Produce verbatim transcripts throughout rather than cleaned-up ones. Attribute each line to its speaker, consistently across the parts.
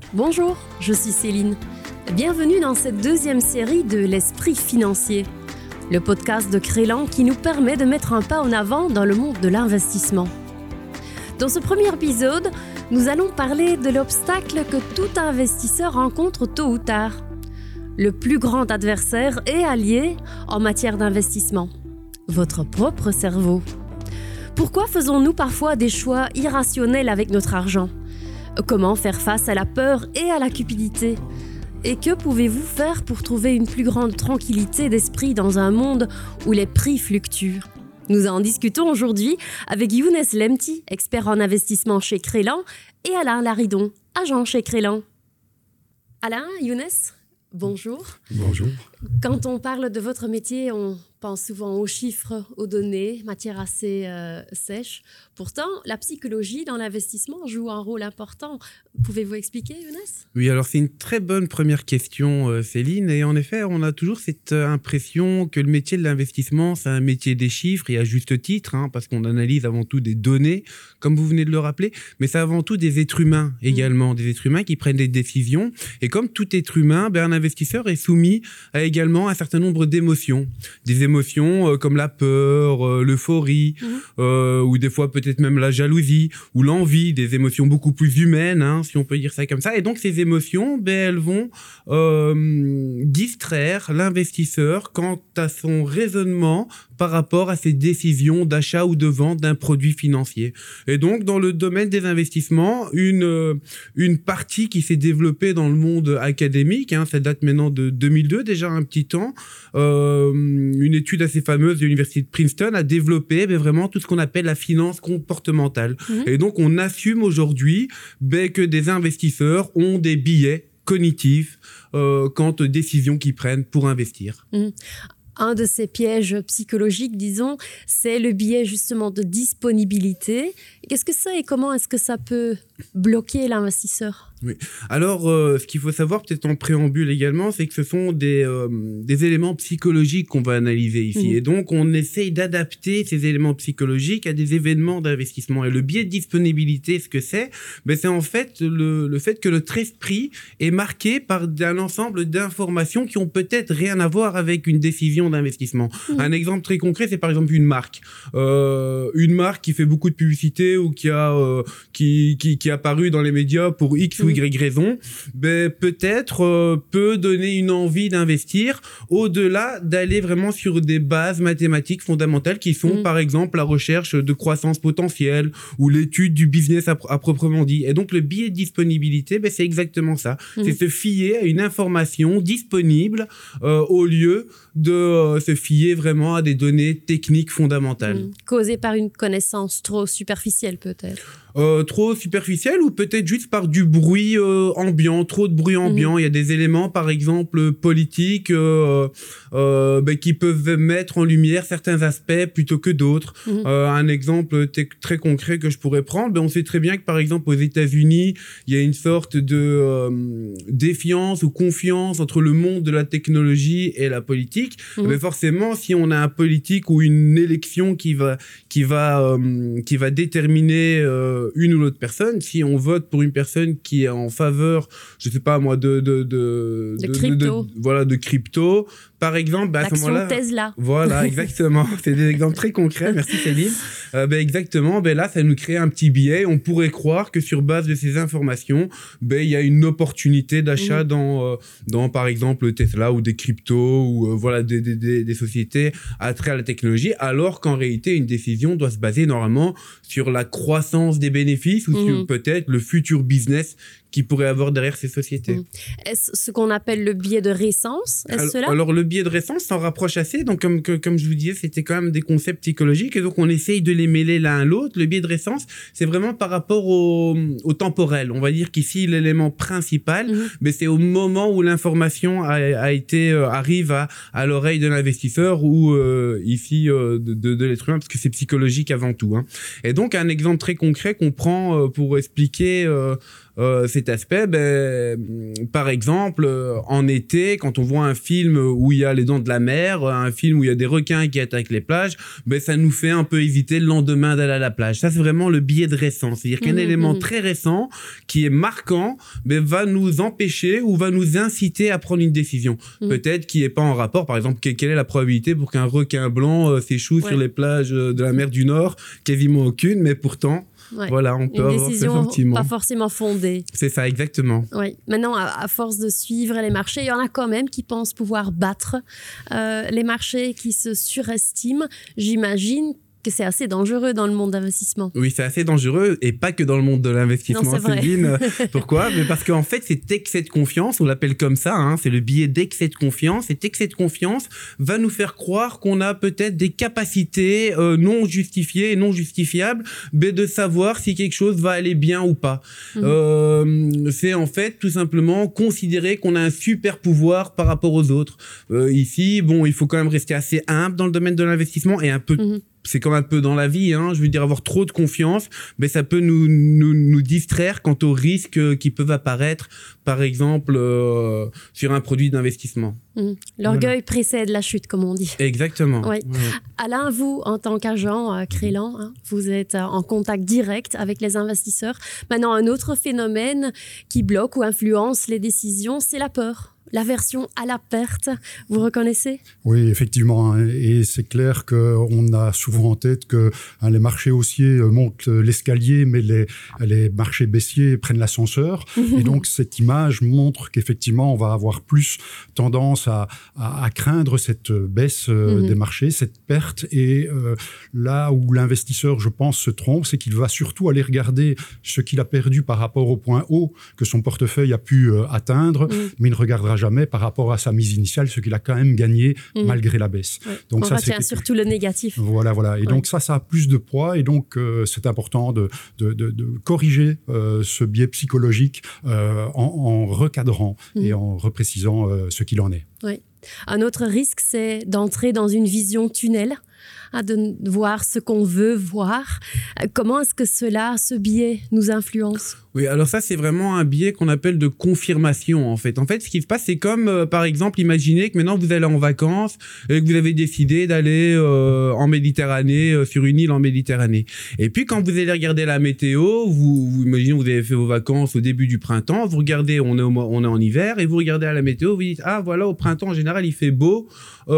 Speaker 1: Bonjour, je suis Céline. Bienvenue dans cette deuxième série de l'Esprit financier, le podcast de Crélan qui nous permet de mettre un pas en avant dans le monde de l'investissement. Dans ce premier épisode, nous allons parler de l'obstacle que tout investisseur rencontre tôt ou tard. Le plus grand adversaire et allié en matière d'investissement, votre propre cerveau. Pourquoi faisons-nous parfois des choix irrationnels avec notre argent ? Comment faire face à la peur et à la cupidité ? Et que pouvez-vous faire pour trouver une plus grande tranquillité d'esprit dans un monde où les prix fluctuent ? Nous en discutons aujourd'hui avec Younes Lemti, expert en investissement chez Crélan, et Alain Laridon, agent chez Crélan. Alain, Younes, bonjour.
Speaker 2: Bonjour.
Speaker 1: Quand on parle de votre métier, on pense souvent aux chiffres, aux données, matière assez euh, sèche. Pourtant, la psychologie dans l'investissement joue un rôle important. Pouvez-vous expliquer, Younes ?
Speaker 2: Oui, alors c'est une très bonne première question, euh, Céline. Et en effet, on a toujours cette euh, impression que le métier de l'investissement, c'est un métier des chiffres, et à juste titre, hein, parce qu'on analyse avant tout des données, comme vous venez de le rappeler, mais c'est avant tout des êtres humains également, mmh. des êtres humains qui prennent des décisions. Et comme tout être humain, ben, un investisseur est soumis à également un certain nombre d'émotions. Des émotions euh, comme la peur, euh, l'euphorie, mmh. euh, ou des fois peut-être même la jalousie, ou l'envie, des émotions beaucoup plus humaines, hein, si on peut dire ça comme ça. Et donc ces émotions, ben, elles vont euh, distraire l'investisseur quant à son raisonnement par rapport à ses décisions d'achat ou de vente d'un produit financier. Et donc, dans le domaine des investissements, une, euh, une partie qui s'est développée dans le monde académique, hein, ça date maintenant de deux mille deux, déjà un petit temps, euh, une étude assez fameuse de l'université de Princeton a développé ben, vraiment tout ce qu'on appelle la finance comportementale. Mmh. Et donc, on assume aujourd'hui ben, que des investisseurs ont des biais cognitifs euh, quant aux décisions qu'ils prennent pour investir.
Speaker 1: Mmh. Un de ces pièges psychologiques, disons, c'est le biais justement de disponibilité. Qu'est-ce que c'est et comment est-ce que ça peut bloquer l'investisseur ?
Speaker 2: Oui. Alors, euh, ce qu'il faut savoir, peut-être en préambule également, c'est que ce sont des, euh, des éléments psychologiques qu'on va analyser ici. Mmh. Et donc, on essaye d'adapter ces éléments psychologiques à des événements d'investissement. Et le biais de disponibilité, ce que c'est, ben, c'est en fait le, le fait que notre esprit est marqué par un ensemble d'informations qui ont peut-être rien à voir avec une décision d'investissement. Mmh. Un exemple très concret, c'est par exemple une marque. Euh, une marque qui fait beaucoup de publicité ou qui a, euh, qui, qui, qui est apparue dans les médias pour X ou Y raison, ben, peut-être euh, peut donner une envie d'investir au-delà d'aller vraiment sur des bases mathématiques fondamentales qui sont, mmh. par exemple, la recherche de croissance potentielle ou l'étude du business à, à proprement dit. Et donc, le biais de disponibilité, ben, c'est exactement ça. Mmh. C'est se fier à une information disponible euh, au lieu de euh, se fier vraiment à des données techniques fondamentales.
Speaker 1: Mmh. Causées par une connaissance trop superficielle, peut-être.
Speaker 2: Euh, trop superficielle ou peut-être juste par du bruit euh, ambiant, trop de bruit ambiant. Mmh. Il y a des éléments, par exemple, politiques euh, euh, ben, qui peuvent mettre en lumière certains aspects plutôt que d'autres. Mmh. Euh, un exemple t- très concret que je pourrais prendre, ben, on sait très bien que, par exemple, aux États-Unis, il y a une sorte de euh, défiance ou confiance entre le monde de la technologie et la politique. Mmh. Mais forcément, si on a un politique ou une élection qui va, qui va, euh, qui va déterminer euh, une ou l'autre personne, si on vote pour une personne qui est en faveur, je sais pas moi, de de de,
Speaker 1: de, de crypto,
Speaker 2: de, de, voilà, de crypto, par exemple, bah, à ce moment-là,
Speaker 1: Tesla.
Speaker 2: Voilà, exactement. C'est des exemples très concrets. Merci Céline. Euh, ben exactement. Ben là, ça nous crée un petit biais. On pourrait croire que sur base de ces informations, ben il y a une opportunité d'achat mmh. dans euh, dans par exemple Tesla ou des cryptos ou euh, voilà des, des des des sociétés attraites à la technologie, alors qu'en réalité, une décision doit se baser normalement sur la croissance des bénéfices ou mmh. sur peut-être le futur business qui pourrait avoir derrière ces sociétés. Mmh.
Speaker 1: Est-ce ce qu'on appelle le biais de récence ? Est-ce
Speaker 2: alors,
Speaker 1: cela ?
Speaker 2: alors, le biais de récence s'en rapproche assez. Donc, comme, que, comme je vous disais, c'était quand même des concepts psychologiques. Et donc, on essaye de les mêler l'un à l'autre. Le biais de récence, c'est vraiment par rapport au, au temporel. On va dire qu'ici, l'élément principal, mmh. mais c'est au moment où l'information a, a été, euh, arrive à, à l'oreille de l'investisseur ou euh, ici euh, de, de, de l'être humain, parce que c'est psychologique avant tout. Hein. Et donc, un exemple très concret qu'on prend euh, pour expliquer... Euh, Euh, cet aspect, ben, par exemple, euh, en été, quand on voit un film où il il y a les dents de la mer, un film où il y a des requins qui attaquent les plages, ben ça nous fait un peu hésiter le lendemain d'aller à la plage. Ça, c'est vraiment le biais de récent. C'est-à-dire qu'un mmh, élément mmh. très récent qui est marquant, ben, va nous empêcher ou va nous inciter à prendre une décision. Mmh. Peut-être qui n'est pas en rapport. Par exemple, quelle est la probabilité pour qu'un requin blanc euh, s'échoue ouais. sur les plages de la mer du Nord? Quasiment aucune, mais pourtant... Ouais. Voilà, on peut
Speaker 1: une
Speaker 2: avoir
Speaker 1: décision
Speaker 2: ce sentiment.
Speaker 1: Pas forcément fondée.
Speaker 2: C'est ça, exactement.
Speaker 1: Oui. Maintenant, à, à force de suivre les marchés, il y en a quand même qui pensent pouvoir battre euh, les marchés, qui se surestiment. J'imagine que c'est assez dangereux dans le monde d'investissement.
Speaker 2: Oui, c'est assez dangereux, et pas que dans le monde de l'investissement,
Speaker 1: non, c'est
Speaker 2: Céline. Vrai. Pourquoi? Mais parce qu'en fait, cet excès de confiance, on l'appelle comme ça, hein, c'est le biais d'excès de confiance. Cet excès de confiance va nous faire croire qu'on a peut-être des capacités euh, non justifiées et non justifiables, mais de savoir si quelque chose va aller bien ou pas. Mmh. Euh, c'est en fait tout simplement considérer qu'on a un super pouvoir par rapport aux autres. Euh, ici, bon, il faut quand même rester assez humble dans le domaine de l'investissement et un peu... Mmh. C'est comme un peu dans la vie, hein. Je veux dire, avoir trop de confiance, mais ça peut nous, nous, nous distraire quant aux risques qui peuvent apparaître, par exemple, euh, sur un produit d'investissement.
Speaker 1: Mmh. L'orgueil voilà. précède la chute, comme on dit.
Speaker 2: Exactement.
Speaker 1: Oui. Ouais. Alain, vous, en tant qu'agent euh, Crélan, hein, vous êtes euh, en contact direct avec les investisseurs. Maintenant, un autre phénomène qui bloque ou influence les décisions, c'est la peur. L'aversion à la perte, vous reconnaissez?
Speaker 3: Oui, effectivement. Et c'est clair qu'on a souvent en tête que hein, les marchés haussiers montent l'escalier, mais les, les marchés baissiers prennent l'ascenseur. Et donc, cette image montre qu'effectivement, on va avoir plus tendance à, à, à craindre cette baisse euh, mm-hmm. des marchés, cette perte. Et euh, là où l'investisseur, je pense, se trompe, c'est qu'il va surtout aller regarder ce qu'il a perdu par rapport au point haut que son portefeuille a pu euh, atteindre, mm. mais il ne regardera jamais par rapport à sa mise initiale, ce qu'il a quand même gagné mmh. malgré la baisse.
Speaker 1: Ouais.
Speaker 3: Donc
Speaker 1: on
Speaker 3: ça,
Speaker 1: retient
Speaker 3: c'est
Speaker 1: surtout le négatif.
Speaker 3: Voilà, voilà. Et ouais. donc ça, ça a plus de poids et donc euh, c'est important de, de, de, de corriger euh, ce biais psychologique euh, en, en recadrant mmh. et en reprécisant euh, ce qu'il en est.
Speaker 1: Oui. Un autre risque, c'est d'entrer dans une vision tunnel, hein, de voir ce qu'on veut voir. Comment est-ce que cela, ce biais, nous influence ?
Speaker 2: Oui, alors ça, c'est vraiment un biais qu'on appelle de confirmation, en fait. En fait, ce qui se passe, c'est comme, euh, par exemple, imaginez que maintenant, vous allez en vacances et que vous avez décidé d'aller euh, en Méditerranée, euh, sur une île en Méditerranée. Et puis, quand vous allez regarder la météo, vous, vous imaginez, vous avez fait vos vacances au début du printemps, vous regardez, on est, au, on est en hiver, et vous regardez à la météo, vous dites, ah, voilà, au printemps, en général, il fait beau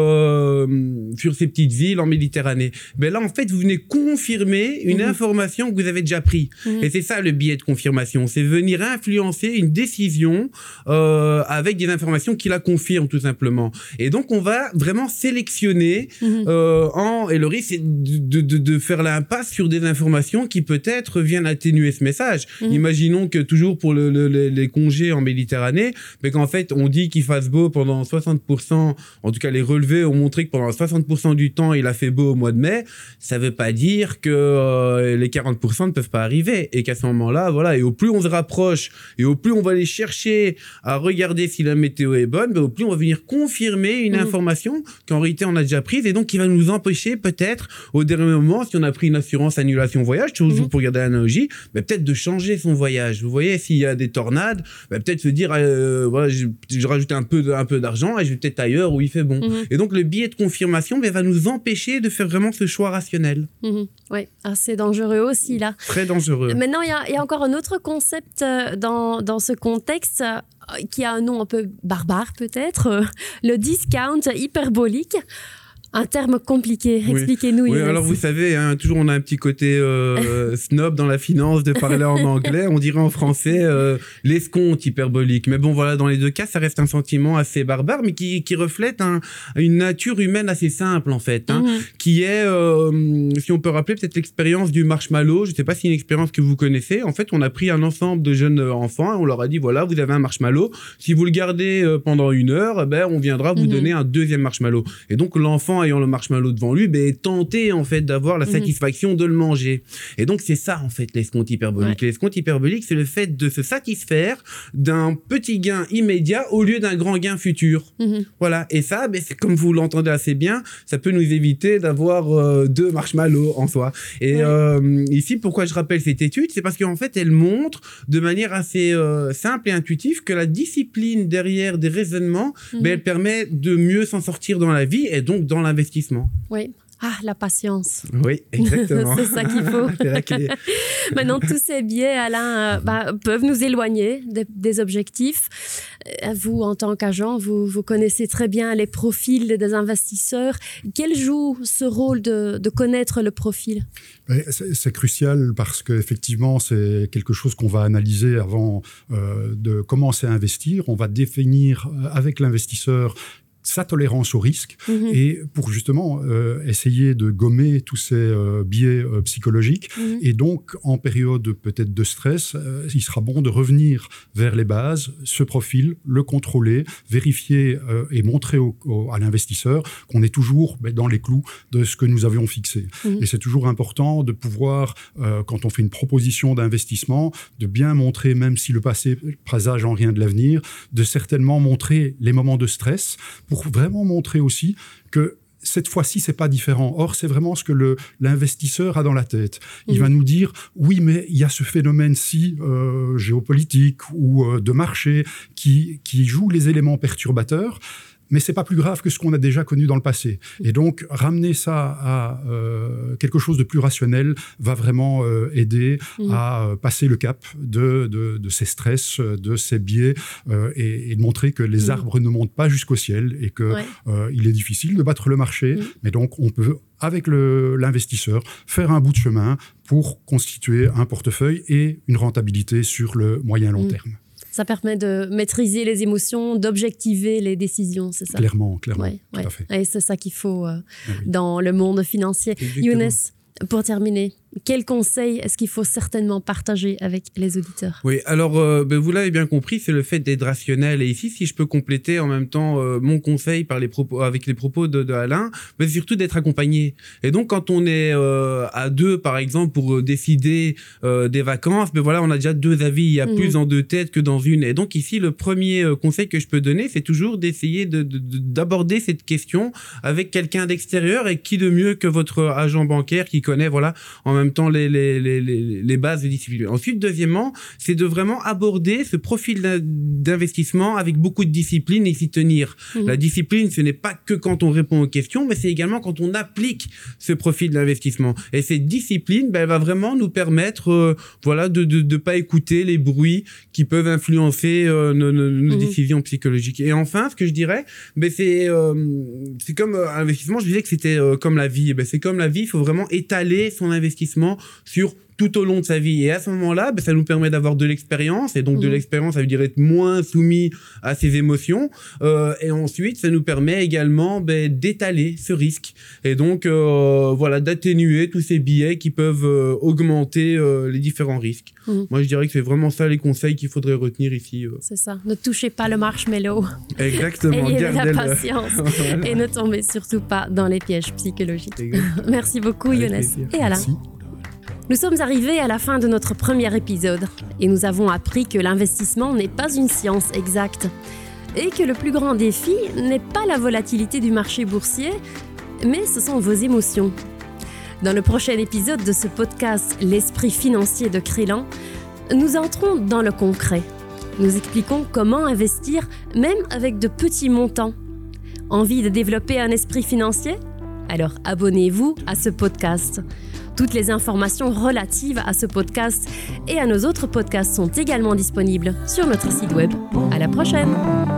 Speaker 2: euh, sur ces petites îles en Méditerranée. Ben là, en fait, vous venez confirmer une mmh. information que vous avez déjà prise. Mmh. Et c'est ça, le biais de confirmation. C'est venir influencer une décision euh, avec des informations qui la confirment tout simplement. Et donc on va vraiment sélectionner mmh. euh, en et le risque c'est de, de, de faire l'impasse sur des informations qui peut-être viennent atténuer ce message. Mmh. Imaginons que toujours pour le, le, les, les congés en Méditerranée, mais qu'en fait on dit qu'il fasse beau pendant soixante pour cent, en tout cas les relevés ont montré que pendant soixante pour cent du temps il a fait beau au mois de mai. Ça veut pas dire que euh, les quarante pour cent ne peuvent pas arriver et qu'à ce moment-là, voilà. Et au plus on se rapproche et au plus on va aller chercher à regarder si la météo est bonne, ben au plus on va venir confirmer une mmh. information qu'en réalité on a déjà prise et donc qui va nous empêcher peut-être au dernier moment, si on a pris une assurance annulation voyage, toujours mmh. pour garder l'analogie, ben peut-être de changer son voyage. Vous voyez, s'il y a des tornades, ben peut-être se dire euh, voilà, je, je rajoute un peu, de, un peu d'argent et je vais peut-être ailleurs où il fait bon. Mmh. Et donc le biais de confirmation ben, va nous empêcher de faire vraiment ce choix rationnel.
Speaker 1: Mmh. Oui, assez dangereux aussi là.
Speaker 2: Très dangereux.
Speaker 1: Maintenant, il y, y a encore un autre concept dans, dans ce contexte euh, qui a un nom un peu barbare peut-être, euh, le discount hyperbolique. Un terme compliqué, oui. Expliquez-nous.
Speaker 2: Oui,
Speaker 1: Inès.
Speaker 2: Alors vous savez, hein, toujours on a un petit côté euh, snob dans la finance de parler en anglais, on dirait en français euh, l'escompte hyperbolique. Mais bon voilà, dans les deux cas, ça reste un sentiment assez barbare, mais qui, qui reflète un, une nature humaine assez simple en fait, hein, mm-hmm. qui est, euh, si on peut rappeler peut-être l'expérience du marshmallow, je ne sais pas si c'est une expérience que vous connaissez, en fait on a pris un ensemble de jeunes enfants et on leur a dit voilà, vous avez un marshmallow, si vous le gardez pendant une heure, ben, on viendra vous mm-hmm. donner un deuxième marshmallow. Et donc l'enfant l'enfant ayant le marshmallow devant lui, ben, est tenté en fait d'avoir la
Speaker 1: Mhm.
Speaker 2: satisfaction de le manger. Et donc c'est ça en fait l'escompte hyperbolique.
Speaker 1: Ouais.
Speaker 2: L'escompte hyperbolique, c'est le fait de se satisfaire d'un petit gain immédiat au lieu d'un grand gain futur.
Speaker 1: Mhm.
Speaker 2: Voilà. Et ça, ben, c'est comme vous l'entendez assez bien, ça peut nous éviter d'avoir euh, deux marshmallows en soi. Et
Speaker 1: Ouais.
Speaker 2: euh, ici, pourquoi je rappelle cette étude, c'est parce qu'en fait, elle montre de manière assez euh, simple et intuitive que la discipline derrière des raisonnements,
Speaker 1: Mhm.
Speaker 2: ben, elle permet de mieux s'en sortir dans la vie et donc dans l'investissement.
Speaker 1: Oui. Ah, la patience.
Speaker 2: Oui, exactement.
Speaker 1: C'est ça qu'il faut.
Speaker 2: C'est la clé.
Speaker 1: Maintenant, tous ces biais, Alain, euh, bah, peuvent nous éloigner des, des objectifs. Euh, vous, en tant qu'agent, vous, vous connaissez très bien les profils des investisseurs. Quel joue ce rôle de, de connaître le profil ?
Speaker 3: Mais C'est c'est crucial parce qu'effectivement, c'est quelque chose qu'on va analyser avant euh, de commencer à investir. On va définir euh, avec l'investisseur sa tolérance au risque
Speaker 1: Mhm.
Speaker 3: et pour justement euh, essayer de gommer tous ces euh, biais euh, psychologiques.
Speaker 1: Mhm.
Speaker 3: Et donc, en période peut-être de stress, euh, il sera bon de revenir vers les bases, ce profil, le contrôler, vérifier euh, et montrer au, au, à l'investisseur qu'on est toujours ben, dans les clous de ce que nous avions fixé.
Speaker 1: Mhm.
Speaker 3: Et c'est toujours important de pouvoir, euh, quand on fait une proposition d'investissement, de bien montrer, même si le passé présage en rien de l'avenir, de certainement montrer les moments de stress pour vraiment montrer aussi que cette fois-ci, c'est pas différent. Or, c'est vraiment ce que le, l'investisseur a dans la tête. Il
Speaker 1: Mmh.
Speaker 3: va nous dire, oui, mais il y a ce phénomène-ci euh, géopolitique ou euh, de marché qui, qui joue les éléments perturbateurs. Mais c'est pas plus grave que ce qu'on a déjà connu dans le passé. Et donc, ramener ça à euh, quelque chose de plus rationnel va vraiment euh, aider
Speaker 1: Mmh.
Speaker 3: à euh, passer le cap de, de, de ces stress, de ces biais, euh, et, et de montrer que les
Speaker 1: Mmh.
Speaker 3: arbres ne montent pas jusqu'au ciel et que
Speaker 1: Ouais.
Speaker 3: euh, il est difficile de battre le marché.
Speaker 1: Mmh.
Speaker 3: Mais donc, on peut, avec le, l'investisseur, faire un bout de chemin pour constituer un portefeuille et une rentabilité sur le moyen-long
Speaker 1: Mmh.
Speaker 3: terme.
Speaker 1: Ça permet de maîtriser les émotions, d'objectiver les décisions, c'est ça ?
Speaker 3: Clairement, clairement,
Speaker 1: Ouais,
Speaker 3: tout
Speaker 1: ouais.
Speaker 3: à fait.
Speaker 1: Et c'est ça qu'il faut euh,
Speaker 3: Ah oui.
Speaker 1: dans le monde financier.
Speaker 2: Exactement.
Speaker 1: Younes, pour terminer, quels conseils est-ce qu'il faut certainement partager avec les auditeurs ?
Speaker 2: Oui, alors euh, ben, vous l'avez bien compris, c'est le fait d'être rationnel. Et ici, si je peux compléter en même temps euh, mon conseil par les propos, avec les propos de, de Alain, ben, surtout d'être accompagné. Et donc, quand on est euh, à deux, par exemple, pour euh, décider euh, des vacances, ben voilà, on a déjà deux avis. Il y a
Speaker 1: Mhm.
Speaker 2: plus en deux têtes que dans une. Et donc ici, le premier euh, conseil que je peux donner, c'est toujours d'essayer de, de, de, d'aborder cette question avec quelqu'un d'extérieur. Et qui de mieux que votre agent bancaire qui connaît, voilà, en même temps les les les les, les bases de discipline. Ensuite, deuxièmement, c'est de vraiment aborder ce profil d'investissement avec beaucoup de discipline et s'y tenir.
Speaker 1: Mhm.
Speaker 2: La discipline, ce n'est pas que quand on répond aux questions, mais c'est également quand on applique ce profil d'investissement. Et cette discipline, ben, elle va vraiment nous permettre, euh, voilà, de de de pas écouter les bruits qui peuvent influencer euh, nos, nos, nos
Speaker 1: Mhm.
Speaker 2: décisions psychologiques. Et enfin, ce que je dirais, ben c'est euh, c'est comme euh, investissement. Je disais que c'était euh, comme la vie. Ben c'est comme la vie. Il faut vraiment étaler son investissement sur tout au long de sa vie. Et à ce moment-là, ben, ça nous permet d'avoir de l'expérience. Et donc, de
Speaker 1: Mhm.
Speaker 2: l'expérience, ça veut dire être moins soumis à ses émotions. Euh, et ensuite, ça nous permet également ben, d'étaler ce risque. Et donc, euh, voilà, d'atténuer tous ces biais qui peuvent euh, augmenter euh, les différents risques.
Speaker 1: Mhm.
Speaker 2: Moi, je dirais que c'est vraiment ça les conseils qu'il faudrait retenir ici. euh.
Speaker 1: C'est ça. Ne touchez pas le marshmallow.
Speaker 2: Exactement.
Speaker 1: Ayez de la
Speaker 2: Gardez-le.
Speaker 1: patience.
Speaker 2: Voilà.
Speaker 1: Et ne tombez surtout pas dans les pièges psychologiques.
Speaker 2: Exactement.
Speaker 1: Merci beaucoup,
Speaker 2: Avec
Speaker 1: Younes
Speaker 2: plaisir.
Speaker 1: et Alain.
Speaker 3: Merci.
Speaker 1: Nous sommes arrivés à la fin de notre premier épisode et nous avons appris que l'investissement n'est pas une science exacte et que le plus grand défi n'est pas la volatilité du marché boursier, mais ce sont vos émotions. Dans le prochain épisode de ce podcast L'esprit financier de Crélan, nous entrons dans le concret. Nous expliquons comment investir même avec de petits montants. Envie de développer un esprit financier ? Alors abonnez-vous à ce podcast. Toutes les informations relatives à ce podcast et à nos autres podcasts sont également disponibles sur notre site web. À la prochaine!